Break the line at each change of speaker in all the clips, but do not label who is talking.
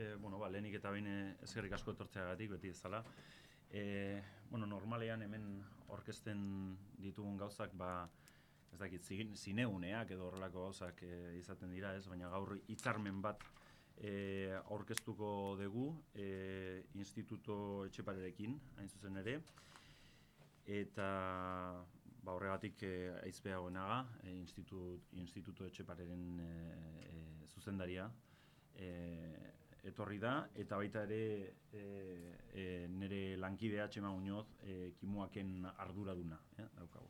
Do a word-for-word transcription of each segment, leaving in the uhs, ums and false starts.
e, bueno, ba, lehenik eta behin eskerrik asko etortzeagatik, beti ezala. E, bueno, normalean hemen orkesten ditugun gauzak, ba, ez dakit, zineuneak edo horrelako gauzak e, izaten dira, ez? Baina gaur hitzarmen bat e, aurkeztuko dugu e, Instituto Etxeparerekin, hain zuzen ere, eta ba, horregatik e, aizpea goenaga, e, Institut, Instituto Etxepareren e, e, zuzendaria, e, etorri da, eta baita ere e, e, nire lankidea Txema Muñoz e, Kimuaken arduraduna, eh, daukagu.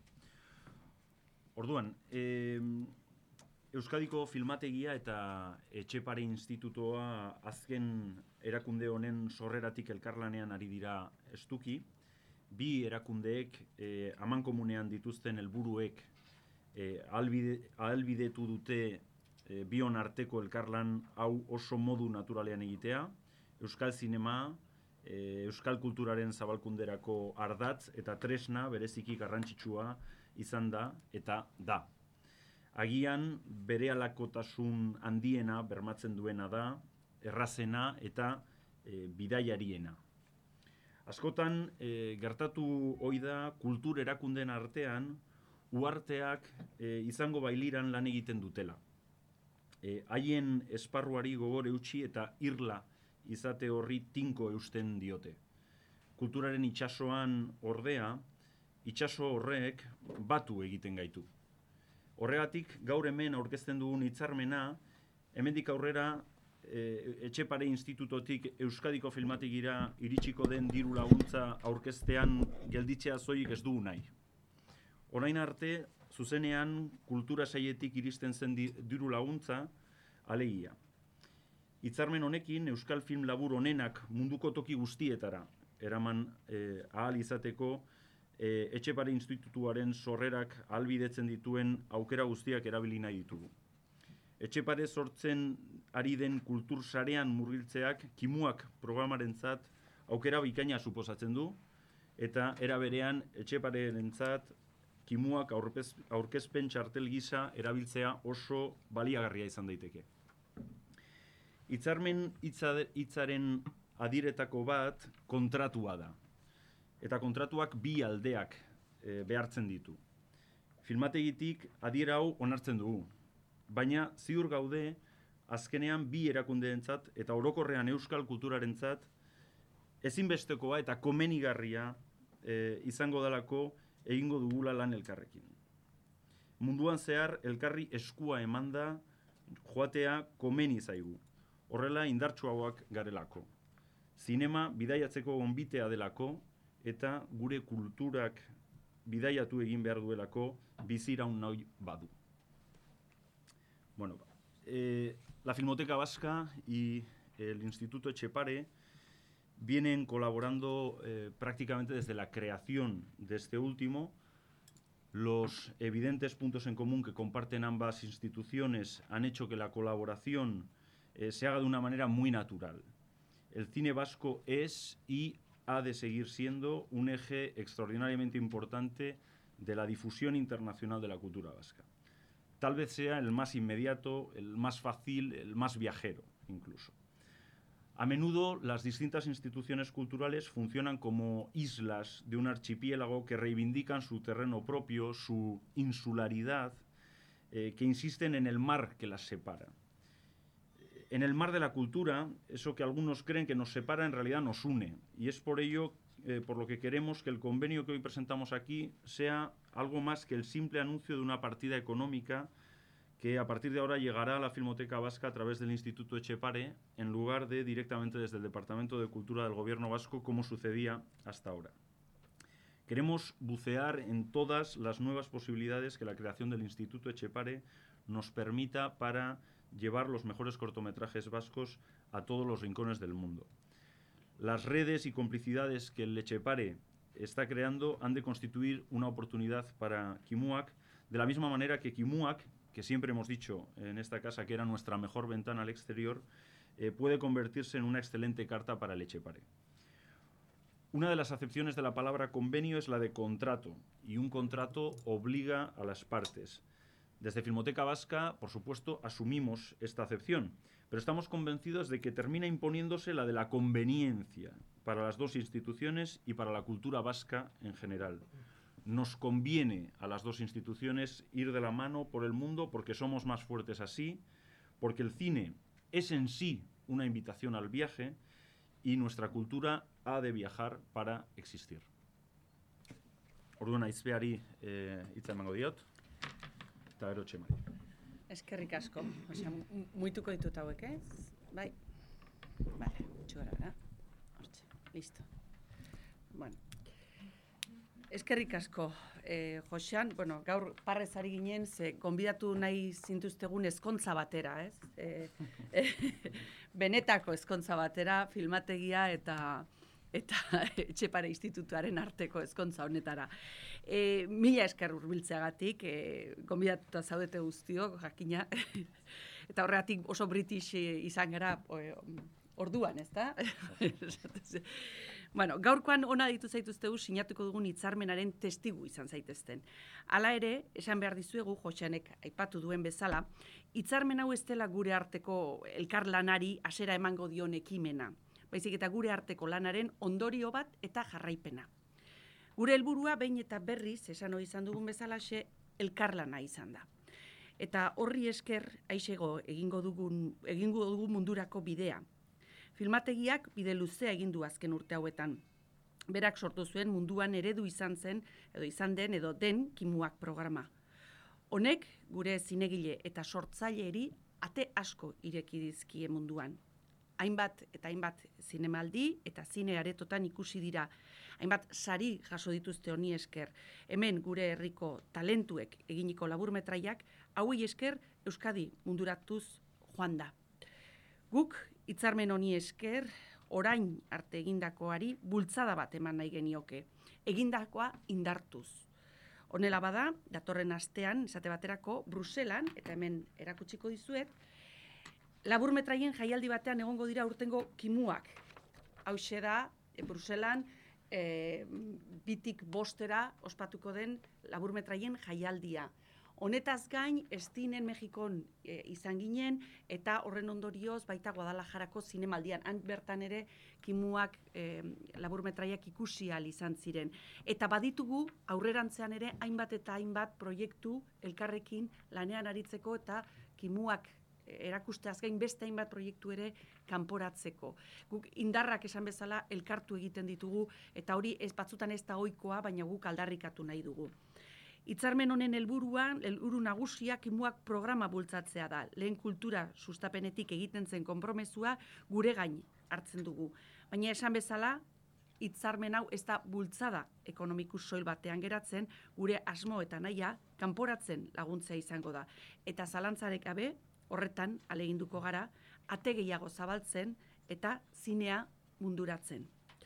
Orduan, e, Euskadiko Filmategia eta Etxepare Institutoa azken erakunde honen sorreratik elkarlanean ari dira estuki. Bi erakundeek e, amankomunean dituzten helburuek e, ahalbide, ahalbidetu dute e, bion arteko elkarlan hau oso modu naturalean egitea, Euskal Zinema, e, Euskal Kulturaren zabalkunderako ardatz eta tresna bereziki garrantzitsua izan da eta da. Agian berehalakotasun handiena bermatzen duena da, errazena eta e, bidaiariena. Askotan, e, gertatu ohi da kultur erakundeen artean, uharteak e, izango bailiran lan egiten dutela. E, haien esparruari gogor eutsi eta irla izate horri tinko eusten diote. Kulturaren itsasoan ordea, itsaso horrek batu egiten gaitu. Horregatik, gaur hemen aurkezten dugun hitzarmena, hemendik aurrera e, Etxepare Institutotik Euskadiko Filmategira iritsiko den diru laguntza aurkeztean gelditzea soilik ez dugu nahi. Orain arte, zuzenean kultura sailetik iristen zen diru laguntza, alegia. Hitzarmen honekin Euskal Film labur onenak munduko toki guztietara eraman e, ahal izateko e, Etxepare Institutuaren sorrerak ahalbidetzen dituen aukera guztiak erabili nahi ditugu. Etxepare sortzen ari den kultur sarean murgiltzeak Kimuak programarentzat aukera bikaina suposatzen du, eta era berean Etxeparerentzat Kimuak aurpez, aurkezpen txartel gisa erabiltzea oso baliagarria izan daiteke. Hitzarmen hitzaren adiretako bat kontratua da. Eta kontratuak bi aldeak e, behartzen ditu. Filmategitik adiera hau onartzen dugu. Baina ziur gaude azkenean bi erakundeentzat eta orokorrean euskal kulturarentzat ezinbestekoa eta komenigarria e, izango dalako egingo dugula lan elkarrekin. Munduan zehar elkarri eskua emanda joatea komeni zaigu. Horrela indartsuagoak garelako. Zinema bidaiatzeko gonbitea delako eta gure kulturak bidaiatu egin behar duelako biziraun nahi badu. Bueno, eh, la Filmoteca Vasca y el Instituto Etxepare vienen colaborando eh, prácticamente desde la creación de este último. Los evidentes puntos en común que comparten ambas instituciones han hecho que la colaboración eh, se haga de una manera muy natural. El cine vasco es y ha de seguir siendo un eje extraordinariamente importante de la difusión internacional de la cultura vasca. Tal vez sea el más inmediato, el más fácil, el más viajero, incluso. A menudo, las distintas instituciones culturales funcionan como islas de un archipiélago que reivindican su terreno propio, su insularidad, eh, que insisten en el mar que las separa. En el mar de la cultura, eso que algunos creen que nos separa, en realidad nos une. Y es por ello eh, por lo que queremos que el convenio que hoy presentamos aquí sea algo más que el simple anuncio de una partida económica que a partir de ahora llegará a la Filmoteca Vasca a través del Instituto Etxepare, en lugar de directamente desde el Departamento de Cultura del Gobierno Vasco, como sucedía hasta ahora. Queremos bucear en todas las nuevas posibilidades que la creación del Instituto Etxepare nos permita para llevar los mejores cortometrajes vascos a todos los rincones del mundo. Las redes y complicidades que el Etxepare está creando han de constituir una oportunidad para Kimuak, de la misma manera que Kimuak, que siempre hemos dicho en esta casa que era nuestra mejor ventana al exterior, eh, puede convertirse en una excelente carta para el Etxepare. Una de las acepciones de la palabra convenio es la de contrato, y un contrato obliga a las partes. Desde Filmoteca Vasca, por supuesto, asumimos esta acepción, pero estamos convencidos de que termina imponiéndose la de la conveniencia para las dos instituciones y para la cultura vasca en general. Nos conviene a las dos instituciones ir de la mano por el mundo porque somos más fuertes así, porque el cine es en sí una invitación al viaje y nuestra cultura ha de viajar para existir. Orduan aizpeari eh, hitza emango diot, eta gero Txemari.
Eskerrik asko, osea, muituko ditut hauek, ez? Bai, bale, txugara, gara. Hortxe, listo. Bueno, eskerrik asko, eh, Josean, bueno, gaur parrez ari ginen, ze gonbidatu nahi zintuztegun ezkontza batera, ez? Eh, eh, benetako ezkontza batera, filmategia eta eta Etxepare Institutuaren arteko ezkontza honetara. E, mila esker hurbiltzeagatik, e, gonbidatuta zaudete guztiok, jakina, eta horregatik oso british izan gara orduan, ez da? Bueno, gaurkoan ona ditu zaituztegu sinatuko dugun hitzarmenaren testigu izan zaitezten. Hala ere, esan behar dizuegu, Joseanek aipatu duen bezala, hitzarmen hau ez dela gure arteko elkarlanari hasiera emango dion ekimena, baizik eta gure arteko lanaren ondorio bat eta jarraipena. Gure helburua behin eta berriz, esan hori izan dugun bezalaxe, elkarlana izan da. Eta horri esker aixego egingo dugun, egingo dugun mundurako bidea. Filmategiak bide luzea egin du azken urte hauetan. Berak sortu zuen munduan eredu izan zen, edo izan den, edo den Kimuak programa. Honek gure zinegile eta sortzaileeri ate asko ireki dizkie munduan. Hainbat eta hainbat zinemaldi eta zine aretotan ikusi dira. Hainbat sari jaso dituzte honi esker. Hemen gure herriko talentuek eginiko laburmetraiak hauei esker Euskadi munduratuz joan da. Guk hitzarmen honi esker orain arte egindakoari bultzada bat eman nahi genioke. Egindakoa indartuz. Honela bada, datorren astean, esate baterako, Bruselan, eta hemen erakutsiko dizuet, laburmetraien jaialdi batean egongo dira urtengo Kimuak. Hauxe da, e, Bruselan, e, bitik bostera ospatuko den laburmetraien jaialdia. Honetaz gain, Estinen Mexikon e, izan ginen, eta horren ondorioz baita Guadalajarako zinemaldian. Han bertan ere Kimuak e, laburmetraiak ikusi ahal izan ziren. Eta baditugu aurrerantzean ere hainbat eta hainbat proiektu elkarrekin lanean aritzeko eta Kimuak erakusteaz gain beste hainbat proiektu ere kanporatzeko. Guk indarrak esan bezala elkartu egiten ditugu eta hori ez batzutan ez da ohikoa, baina guk aldarrikatu nahi dugu. Hitzarmen honen helburuan, helburu nagusia Kimuak programa bultzatzea da. Lehen kultura sustapenetik egiten zen konpromezua gure gain hartzen dugu. Baina esan bezala, hitzarmen hau ez da bultzada ekonomikus soil batean geratzen, gure asmo eta nahia kanporatzen laguntzea izango da. Eta zalantzarek gabe, horretan aleginduko gara, ate gehiago zabaltzen eta zinea munduratzen.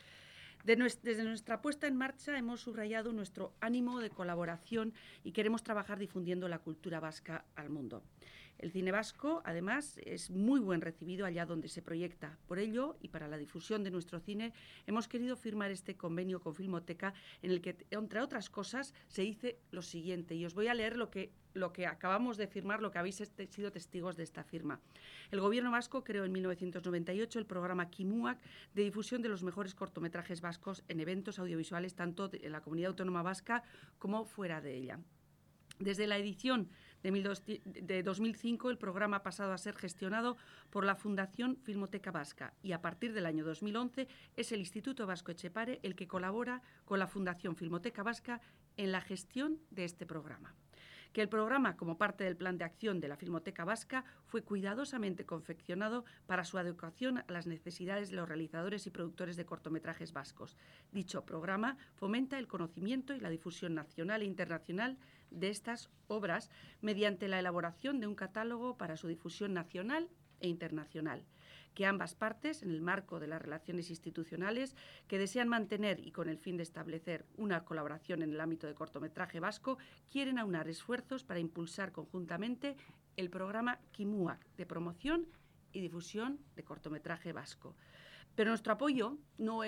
Desde nuestra puesta en marcha hemos subrayado nuestro ánimo de colaboración y queremos trabajar difundiendo la cultura vasca al mundo. El cine vasco, además, es muy buen recibido allá donde se proyecta. Por ello, y para la difusión de nuestro cine, hemos querido firmar este convenio con Filmoteca en el que, entre otras cosas, se dice lo siguiente. Y os voy a leer lo que, lo que acabamos de firmar, lo que habéis este, sido testigos de esta firma. El Gobierno vasco creó en mil novecientos noventa y ocho el programa Kimuak de difusión de los mejores cortometrajes vascos en eventos audiovisuales tanto en la comunidad autónoma vasca como fuera de ella. Desde la edición de dos mil cinco, el programa ha pasado a ser gestionado por la Fundación Filmoteca Vasca y a partir del año dos mil once es el Instituto Vasco Etxepare el que colabora con la Fundación Filmoteca Vasca en la gestión de este programa. Que el programa, como parte del plan de acción de la Filmoteca Vasca, fue cuidadosamente confeccionado para su adecuación a las necesidades de los realizadores y productores de cortometrajes vascos. Dicho programa fomenta el conocimiento y la difusión nacional e internacional de estas obras mediante la elaboración de un catálogo para su difusión nacional e internacional, que ambas partes, en el marco de las relaciones institucionales que desean mantener y con el fin de establecer una colaboración en el ámbito de cortometraje vasco, quieren aunar esfuerzos para impulsar conjuntamente el programa Kimuak de promoción y difusión de cortometraje vasco. Pero nuestro apoyo no es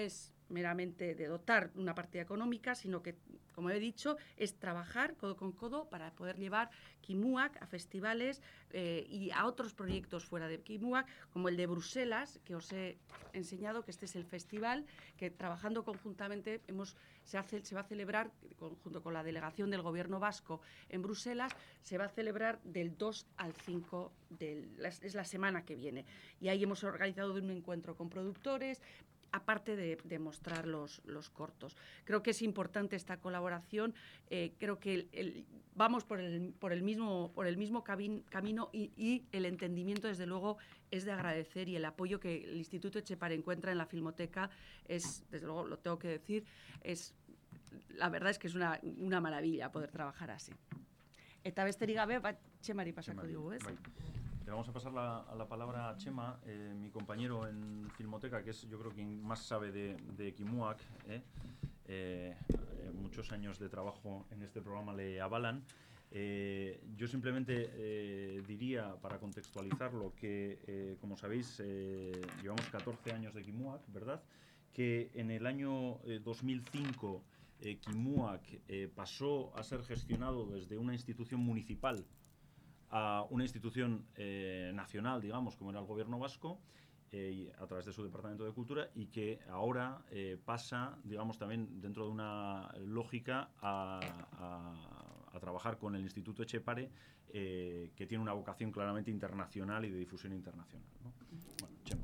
meramente de dotar una partida económica, sino que, como he dicho, es trabajar codo con codo para poder llevar Kimuak a festivales eh, y a otros proyectos fuera de Kimuak, como el de Bruselas, que os he enseñado, que este es el festival, que trabajando conjuntamente hemos, se, hace, se va a celebrar, junto con la delegación del Gobierno vasco en Bruselas, se va a celebrar del dos al cinco, del, es la semana que viene. Y ahí hemos organizado un encuentro con productores, aparte de, de mostrar los, los cortos. Creo que es importante esta colaboración, eh, creo que el, el, vamos por el, por el mismo, por el mismo cabin, camino y, y el entendimiento, desde luego, es de agradecer, y el apoyo que el Instituto Etxepare encuentra en la Filmoteca es, desde luego, lo tengo que decir, es, la verdad es que es una, una maravilla poder trabajar así. Eta besterik gabe, bat Txemari pasako digu, ¿ez?
Bai. Le vamos a pasar la, a la palabra a Chema, eh, mi compañero en Filmoteca, que es yo creo quien más sabe de, de Kimuak. Eh, eh, muchos años de trabajo en este programa le avalan. Eh, yo simplemente eh, diría, para contextualizarlo, que, eh, como sabéis, eh, llevamos catorce años de Kimuak, ¿verdad? Que en el año eh, dos mil cinco eh, Kimuak eh, pasó a ser gestionado desde una institución municipal a una institución eh, nacional, digamos, como era el Gobierno vasco, eh, a través de su Departamento de Cultura, y que ahora eh, pasa, digamos, también dentro de una lógica a, a, a trabajar con el Instituto Etxepare, eh, que tiene una vocación claramente internacional y de difusión internacional, ¿no? Bueno, Chema.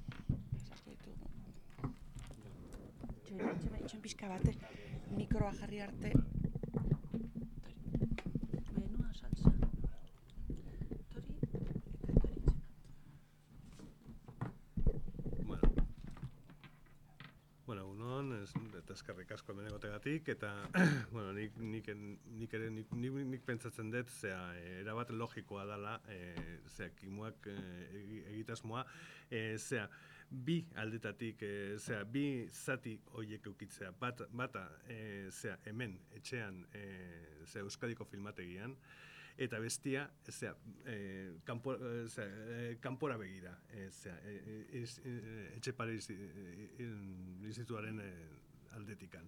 Txema, itxoin pixka bat, mikroa jarri arte. Menua salsa.
Bueno, unon, eta eskerrik asko hemen egotegatik, eta bueno, nik, nik, nik ere nik, nik, nik pentsatzen dut, zera, erabat logikoa dela, e, zera, Kimuak e, egitasmoa, e, zera, bi aldetatik, e, zera, bi zati horiek eukitzea, bat, bata, e, zera, hemen, etxean, e, zera, Euskadiko filmategian, eta bestia, zera, e, kanpo, zera, e, kanpora begira, e, zera, e, e, e, Etxepare institutuaren e, aldetikan.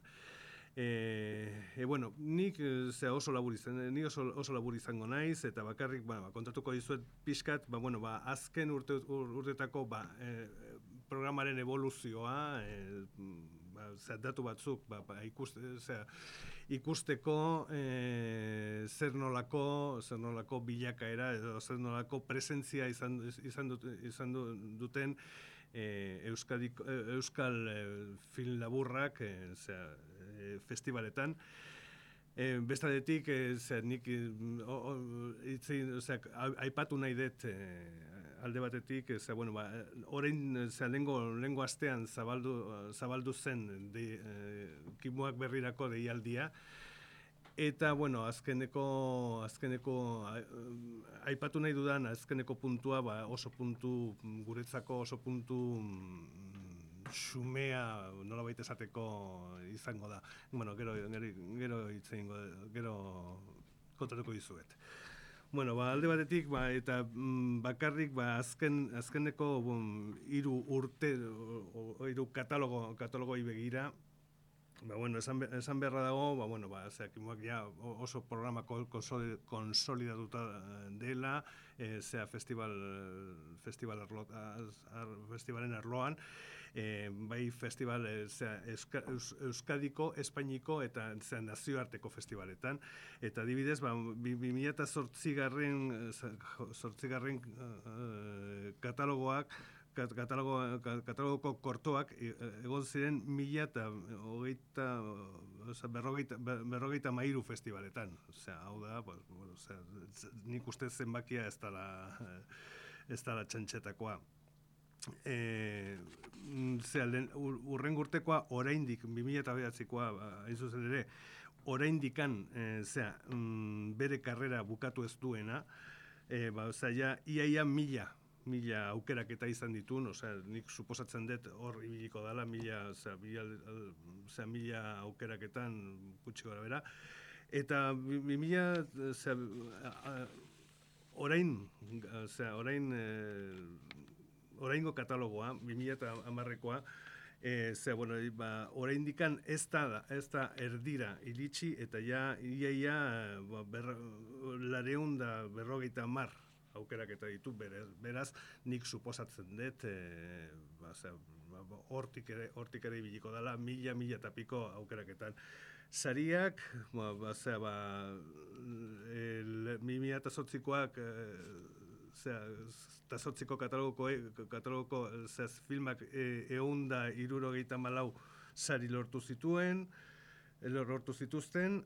E, e, bueno, nik zera, oso labur izan, ni oso, oso labur izango naiz, eta bakarrik ba, kontatuko dizuet pixkat, ba, bueno, ba, azken urte, urtetako ba, e, programaren evoluzioa, e, ba, zera, datu batzuk, ba, ba, ikuste, zera, ikusteko e, zer nolako, zer nolako bilakaera edo zer nolako presentzia izan, izan, dut, izan duten e, Euskadik, Euskal e, film laburrak e, zera, e, festivaletan. E, bestaldetik, e, zera, nik o, o, itzin, zera, aipatu nahi dut e, alde batetik, zera, bueno, ba, orain, zera, lengo, lengo astean zabaldu, zabaldu zen de, e, Kimuak berrirako deialdia, eta, bueno, azkeneko, azkeneko, aipatu nahi dudan, azkeneko puntua, ba, oso puntu, guretzako oso puntu xumea, nola baita esateko izango da. Bueno, gero, gero, gero itzeingo, gero kontatuko dizuet. Bueno, ba, alde batetik, ba, eta mm, bakarrik, ba, azken, azkeneko bon, iru urte, o, o, iru katalogo, katalogoi begira, ba, bueno, esan, esan beharra dago, ba, bueno, ba, zera, Kimuak ja oso programa konsolidatuta dela, e, zera, festival, festival arlo, ar, festivalen arloan, E, bai festival e, zera, Euska, Eus, Euskadiko, Espainiko eta zera, nazioarteko festivaletan. Eta adibidez, ba, bi mila zortzigarren zortzigarren uh, katalogoak, kat, katalogo, katalogoko kortoak egon ziren mila eta hogeita, berrogeita, berrogeita mairu festivaletan. Osea, hau da, pues, bueno, osea, nik uste zenbakia ez dala, ez dala txantxetakoa. E, zera, urrengo urtekoa oraindik, bi mila bederatzikoa, hain zuzen ere, oraindikan, e, zera, mm, bere karrera bukatu ez duena, e, ba, zera, ja, iaia mila, mila aukerak eta izan ditun, osea, nik suposatzen dut hor ibiliko dela, mila, zera, mila, zera, mila aukeraketan gutxi gora bera, eta bi mila, zera, orain, zera, orain, e, oraingo katalogoa, bi mila hamarrekoa, E, ze, bueno, ba, oraindikan ez da, ez da erdira iritsi, eta ja, ia, ia, ba, ber, lareun da berrogeita mar aukeraketa ditu, beraz, beraz nik suposatzen dut, e, ba, ze, ba, hortik ere, hortik ere ibiliko dela, mila, mila eta piko aukeraketan. Sariak, ba, ba, zera, ba, mi mila eta zortzikoak, zera, eta zortziko katalogoko, katalogoko zera, filmak ehun da hirurogeita hamalau sari lortu zituen, lortu zituzten,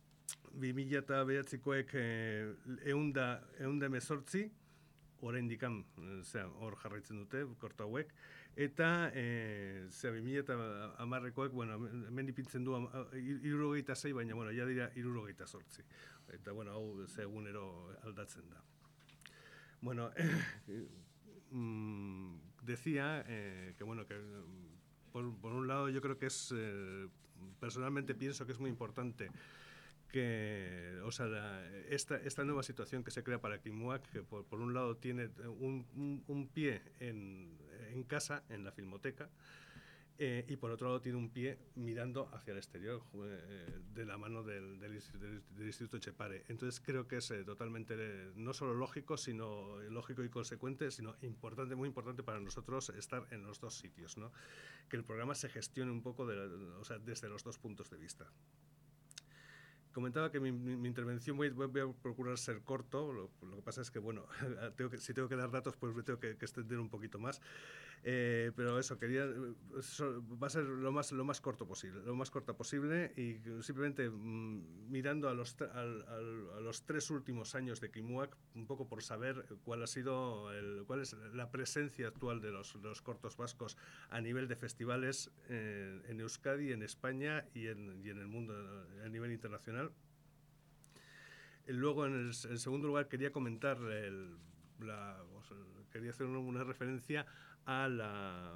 bi mila eta bederatzikoek ehun da hemezortzi, oraindik hor jarraitzen dute, korta hauek, eta e, zera, bi mila eta hamarrekoek, bueno, hemen ipintzen du hirurogeita sei, baina, bueno, ja dira hirurogeita zortzi. Eta, bueno, hau ze egunero aldatzen da. Bueno, eh, mm, decía eh, que, bueno, que por, por un lado yo creo que es, eh, personalmente pienso que es muy importante que, o sea, la, esta, esta nueva situación que se crea para Kimuak, que por, por un lado tiene un, un, un pie en, en casa, en la Filmoteca, eh, y por otro lado tiene un pie mirando hacia el exterior, eh, de la mano del, del, del, del Instituto Etxepare. Entonces creo que es eh, totalmente, eh, no solo lógico, sino lógico y consecuente, sino importante, muy importante para nosotros estar en los dos sitios, ¿no? Que el programa se gestione un poco de, o sea, desde los dos puntos de vista. Comentaba que mi, mi, mi intervención voy, voy a procurar ser corto, lo, lo que pasa es que, bueno, tengo que, si tengo que dar datos, pues me tengo que, que extender un poquito más. Eh, pero eso, quería, eso va a ser lo más, lo más corto posible, lo más corta posible, y simplemente mmm, mirando a los, a, a, a los tres últimos años de Kimuak, un poco por saber cuál ha sido, el, cuál es la presencia actual de los, de los cortos vascos a nivel de festivales eh, en Euskadi, en España y en, y en el mundo a nivel internacional. Luego, en, el, en segundo lugar, quería comentar, el, la, o sea, quería hacer una referencia a la,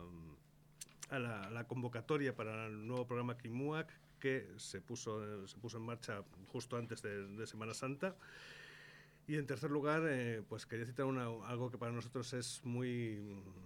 a la, a la convocatoria para el nuevo programa Kimuak, que se puso, se puso en marcha justo antes de, de Semana Santa. Y en tercer lugar, eh, pues quería citar una, algo que para nosotros es muy,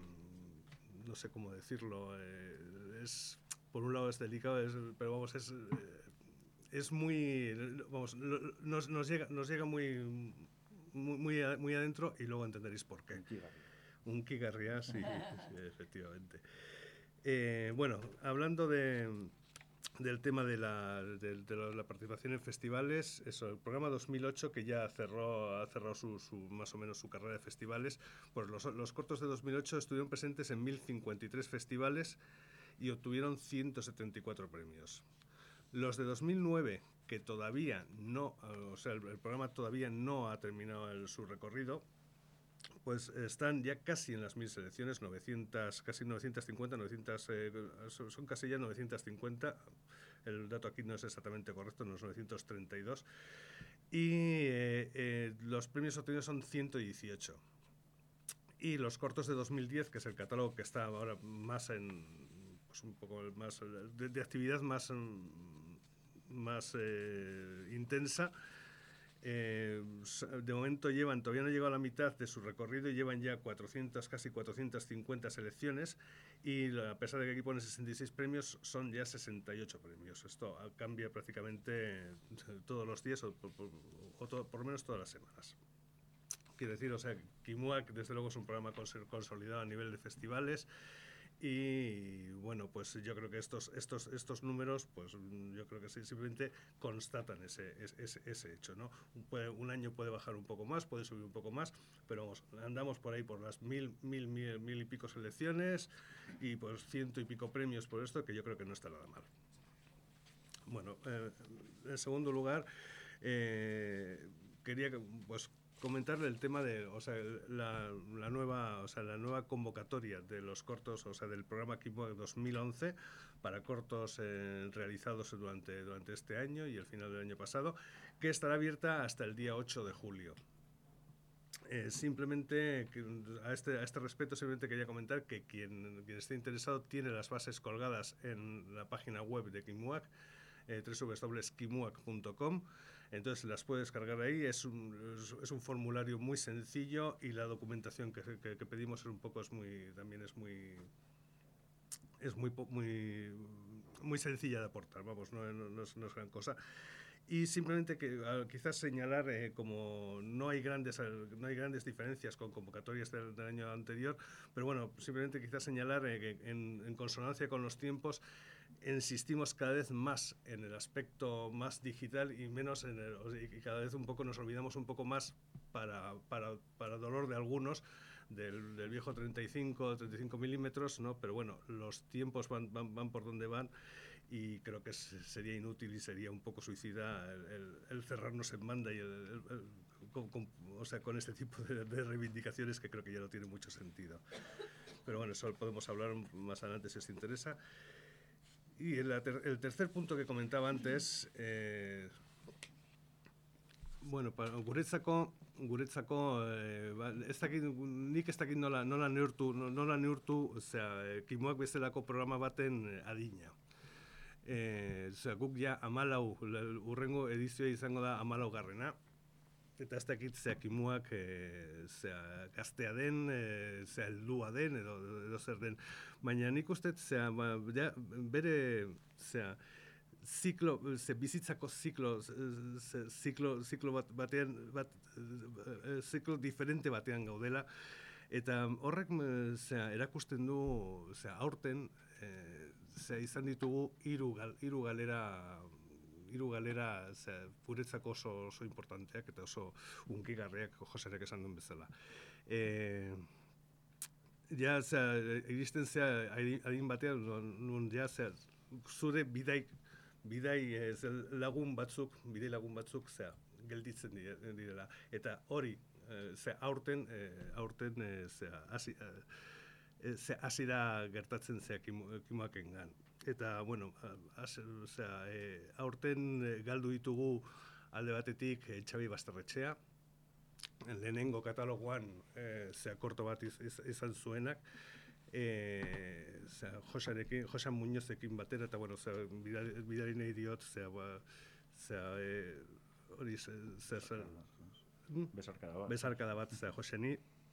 no sé cómo decirlo, eh, es, por un lado es delicado, es, pero vamos, es, es muy, vamos, nos, nos, llega, nos llega muy, muy, muy, muy adentro, y luego entenderéis por qué. Un Kigarria, sí, sí, efectivamente. Eh, bueno, hablando de, del tema de la, de, de la participación en festivales, eso, el programa dos mil ocho, que ya cerró, ha cerrado su, su, más o menos su carrera de festivales, pues los, los cortos de dos mil ocho estuvieron presentes en mil cincuenta y tres festivales y obtuvieron ciento setenta y cuatro premios. Los de dos mil nueve, que todavía no, o sea, el, el programa todavía no ha terminado el, su recorrido, pues están ya casi en las mil selecciones, novecientas, casi novecientos cincuenta, novecientos, eh, son casi ya novecientos cincuenta, el dato aquí no es exactamente correcto, no es novecientos treinta y dos, y eh, eh, los premios obtenidos son ciento dieciocho. Y los cortos de dos mil diez, que es el catálogo que está ahora más en, pues un poco más, de, de actividad más, más eh, intensa, Eh, de momento llevan, todavía no llegado a la mitad de su recorrido y llevan ya cuatrocientas, casi cuatrocientas cincuenta selecciones, y a pesar de que aquí pone sesenta y seis premios, son ya sesenta y ocho premios. Esto cambia prácticamente todos los días o, o, o todo, por lo menos todas las semanas. Quiero decir, o sea, Kimuak desde luego es un programa consolidado a nivel de festivales. Y bueno, pues yo creo que estos, estos, estos números, pues yo creo que sí, simplemente constatan ese, ese, ese hecho, ¿no? Un, puede, un año puede bajar un poco más, puede subir un poco más, pero vamos, andamos por ahí por las mil, mil, mil, mil y pico selecciones y pues ciento y pico premios por esto, que yo creo que no está nada mal. Bueno, eh, en segundo lugar, eh, quería pues comentarle el tema de, o sea, la, la nueva, o sea, la nueva convocatoria de los cortos, o sea, del programa Kimuak dos mil once para cortos eh, realizados durante, durante este año y el final del año pasado, que estará abierta hasta el día ocho de julio. Eh, simplemente, a este, a este respecto, simplemente quería comentar que quien, quien esté interesado tiene las bases colgadas en la página web de Kimuak, eh, doble u doble u doble u punto kimuak punto com. Entonces las puedes descargar ahí, es un, es un formulario muy sencillo y la documentación que, que, que pedimos es un poco, es muy, también es muy, es muy, muy, muy sencilla de aportar, vamos, no, no, no, es, no es gran cosa. Y simplemente que quizás señalar eh, como no hay grandes no hay grandes diferencias con convocatorias del, del año anterior, pero bueno, simplemente quizás señalar eh, que en, en consonancia con los tiempos insistimos cada vez más en el aspecto más digital y menos en el, y cada vez un poco nos olvidamos un poco más para, para, para dolor de algunos del, del viejo treinta y cinco milímetros, ¿no? Pero bueno, los tiempos van, van, van por donde van y creo que sería inútil y sería un poco suicida el, el, el cerrarnos en banda y el, el, el, con, con, o sea, con este tipo de, de reivindicaciones que creo que ya no tiene mucho sentido. Pero bueno, eso podemos hablar más adelante si os interesa. Y el, el tercer punto que comentaba antes, eh, bueno, para guretzako, guretzako, eh, ez dakit, nik ez dakit nola, nola neurtu, nola neurtu, osea, kimuak bezalako programa baten adina. Eh, osea, guk ja amalau, urrengo edizioa izango da amalau garrena, eta ez dakit zea kimuak e, zea gaztea den, e, zea heldua den, edo, edo zer den. Baina nik uste, zea, ba, ja, bere, zea, ziklo, ze bizitzako ziklo, ze, ziklo, ziklo bat, batean, bat, ziklo diferente batean gaudela, eta horrek, zea, erakusten du, zea, aurten, e, zea, izan ditugu hiru gal, hiru galera, hiru galera guretzako oso, oso importanteak eta oso hunkigarriak Joserek esan duen bezala. E, ja, zera, iristen zera adin batean, nun ja, zera, zure bidai, bidai e, lagun batzuk, bidai lagun batzuk, zera, gelditzen direla. Eta hori, e, zera, aurten, e, aurten, e, zera, hasi, e, hasi da gertatzen zera kimuaken gan. Eta, bueno, az, osea, e, aurten galdu ditugu alde batetik e, Txabi Basterretxea, lehenengo katalogoan e, zea korto bat iz, iz, izan zuenak, e, zea, Josarekin, Josan Muñozekin batera, eta, bueno, zea, bidari nahi diot, zea, ba, zea, e, hori, zea, zea,
Besarkada bat.
Besarkada bat, zea, Joseni,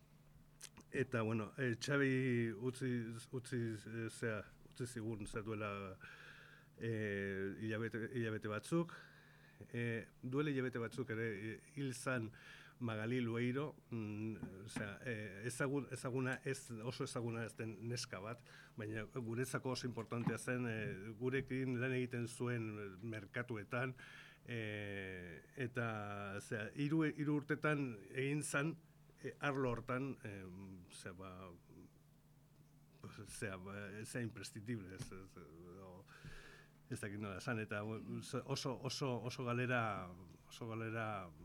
eta, bueno, e, Txabi utzi, utzi, zea, zigun zer duela e, hilabete, hilabete batzuk. E, duela hilabete batzuk ere hil zan Magali Lueiro, mm, osea, e, ezagun, ezaguna ez, oso ezaguna ez den neska bat, baina guretzako oso importantea zen, e, gurekin lan egiten zuen merkatuetan, e, eta osea, hiru, hiru urtetan egin zan e, arlo hortan, e, osea, ba, Zea, zea imprescindible, ez, ez, ez dakit nola esan, eta oso, oso, oso galera, oso galera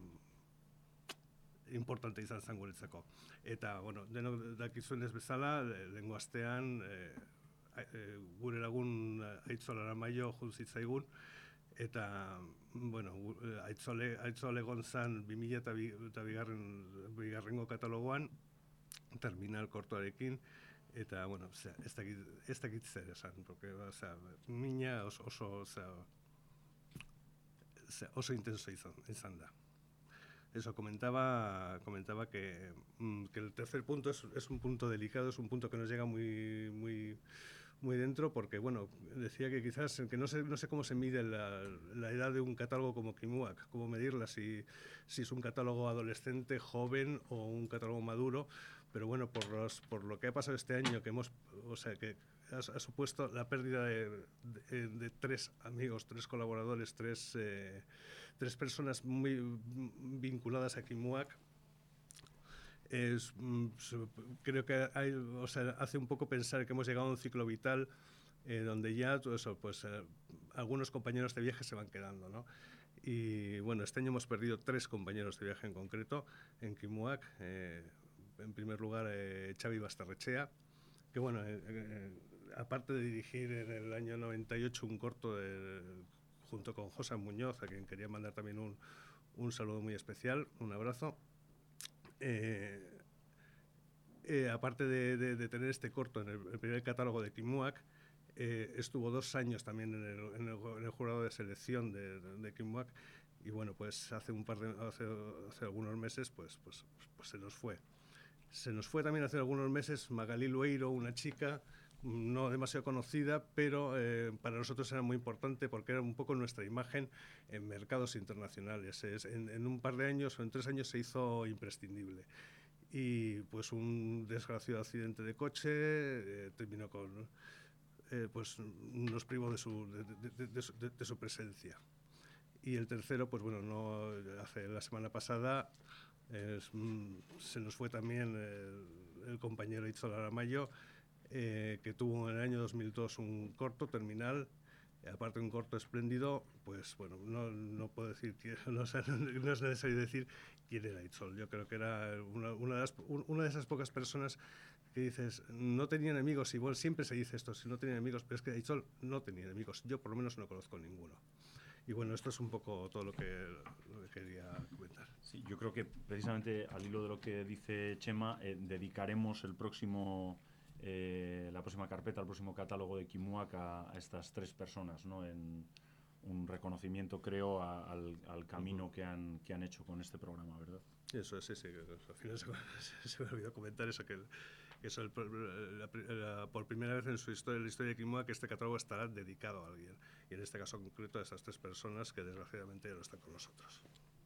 importante izan zen guretzako. Eta, bueno, denok dakizuen ez bezala, lehengo astean, e, e, gure lagun Aitzol Aramaio jun zitzaigun, eta, bueno, Aitzole, Aitzole gontzan bi mila eta bigarren, bigarrengo katalogoan, terminal kortoarekin, eta, bueno, ez dakit, ez dakit zer esan, porque, o sea, mina oso, oso, o sea, oso intenso izan, izan da. Eso, comentaba, comentaba que, que el tercer punto es, es un punto delicado, es un punto que nos llega muy, muy, muy dentro, porque, bueno, decía que quizás, que no sé, no sé cómo se mide la, la edad de un catálogo como Kimuak, cómo medirla, si, si es un catálogo adolescente, joven o un catálogo maduro, pero bueno, por, los, por lo que ha pasado este año, que hemos, o sea, que ha, ha supuesto la pérdida de, de, de tres amigos, tres colaboradores, tres, eh, tres personas muy vinculadas a Kimuak, es, creo que hay, o sea, hace un poco pensar que hemos llegado a un ciclo vital eh, donde ya todo eso, pues, eh, algunos compañeros de viaje se van quedando, ¿no? Y bueno, este año hemos perdido tres compañeros de viaje en concreto en Kimuak. Eh, en primer lugar, eh, Txabi Basterretxea, que bueno, eh, eh, aparte de dirigir en el año noventa y ocho un corto de, junto con Josan Muñoz, a quien quería mandar también un, un saludo muy especial, un abrazo. Eh, eh, aparte de, de, de tener este corto en el, el primer catálogo de Kimuak, eh, estuvo dos años también en el, en el, en el jurado de selección de, de, de Kimuak, y bueno, pues hace un par de, hace, hace algunos meses, pues, pues, pues se nos fue. Se nos fue también hace algunos meses Magali Lueiro, una chica no demasiado conocida, pero eh, para nosotros era muy importante porque era un poco nuestra imagen en mercados internacionales. Es, en, en un par de años o en tres años se hizo imprescindible. Y pues un desgraciado accidente de coche eh, terminó con... Eh, pues nos privó de su, de, de, de, de, de su presencia. Y el tercero, pues bueno, no, hace la semana pasada es, se nos fue también el, el compañero Itzol Aramayo, eh, que tuvo en el año dos mil dos un corto terminal, aparte de un corto espléndido, pues bueno, no, no puedo decir, que, no, no es necesario decir quién era Itzol. Yo creo que era una, una, de las, una de esas pocas personas que dices, no tenía enemigos, igual siempre se dice esto, si no tenía enemigos, pero es que Itzol no tenía enemigos, yo por lo menos no conozco ninguno. Y bueno, esto es un poco todo lo que, lo que quería comentar.
Sí, yo creo que precisamente al hilo de lo que dice Chema, eh, dedicaremos el próximo, eh, la próxima carpeta, el próximo catálogo de Kimuak a, a estas tres personas, ¿no? En un reconocimiento, creo, a, al, al camino uh-huh. que, han, que han hecho con este programa, ¿verdad?
Eso es, sí, sí. Al final se, se me olvidó comentar eso, que, el, que eso el, la, la, por primera vez en su historia, en la historia de Kimuak, que este catálogo estará dedicado a alguien. Y en este caso concreto a esas tres personas que desgraciadamente ya no están con nosotros.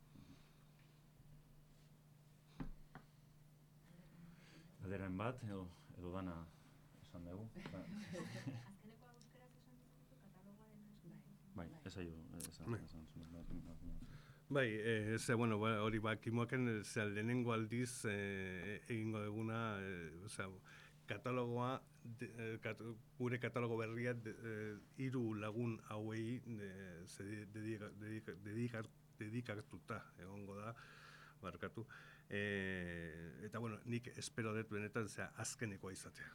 Aderen bat, edo, edo dana esan dugu.
Azkeneko euskaraz esan duzu katalogoaren esan.
Bai, ez aio, esan, esan.
Bai, eh, ze, bueno, hori ba, Kimuaken, ze, lehenengo aldiz eh, egingo duguna, eh, osea, katalogoa, de, eh, kat, gure katalogo berria eh, hiru lagun hauei eh, dedika, dedika, dedika, dedikatuta egongo da, barkatu. Eh, eta, bueno, nik espero dut benetan, zera, azkenekoa izatea.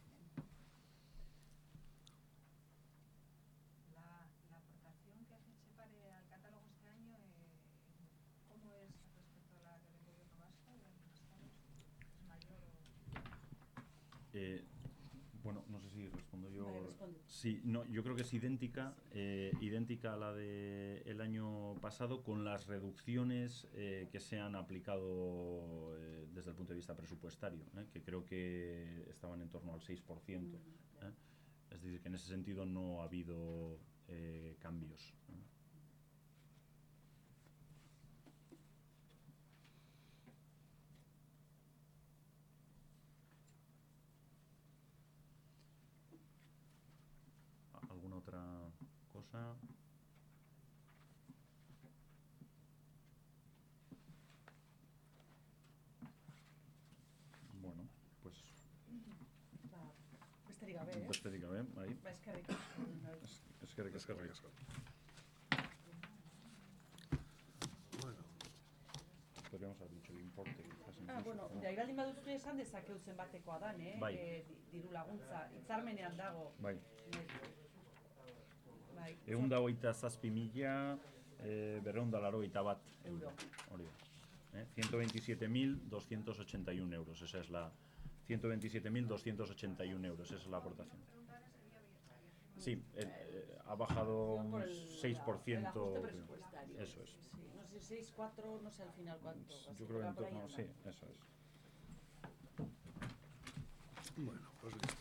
Eh, bueno, no sé si respondo yo.
Vale, responde.
Sí, no, yo creo que es idéntica, eh, idéntica a la del año pasado, con las reducciones eh, que se han aplicado eh, desde el punto de vista presupuestario, eh, que creo que estaban en torno al seis por ciento. Eh. Es decir, que en ese sentido no ha habido eh, cambios. ¿eh? ¿Alguna otra cosa? Bueno, pues...
Ba, besterik gabe, eh?
Besterik gabe, bai.
Ba, eskerrik asko.
Es, eskerrik asko.
Eskerrik asko. Bueno.
Podríamos haber dicho el importe. Quizás,
Ah,
incluso,
bueno,
¿no?
nahi baldin baduzu esan dezakeu zenbatekoa dan, eh?
Bai.
Eh, diru laguntza, hitzarmenean dago.
Bai.
Bai.
Ehun da hogeita zazpi mila, eh, berrehun da laurogeita bat
Euro.
Hori da. Eh? ciento veintisiete mil doscientos ochenta y uno euros. Esa es la... ciento veintisiete mil doscientos ochenta y uno euros. Esa es la aportación. Sí, eh, eh, ha bajado un seis por ciento.
El ajuste presupuestario.
Eso es.
Sí, no sé, seis, cuatro, no sé al final cuánto.
Yo creo que en torno... Sí, eso es.
Bueno, pues listo.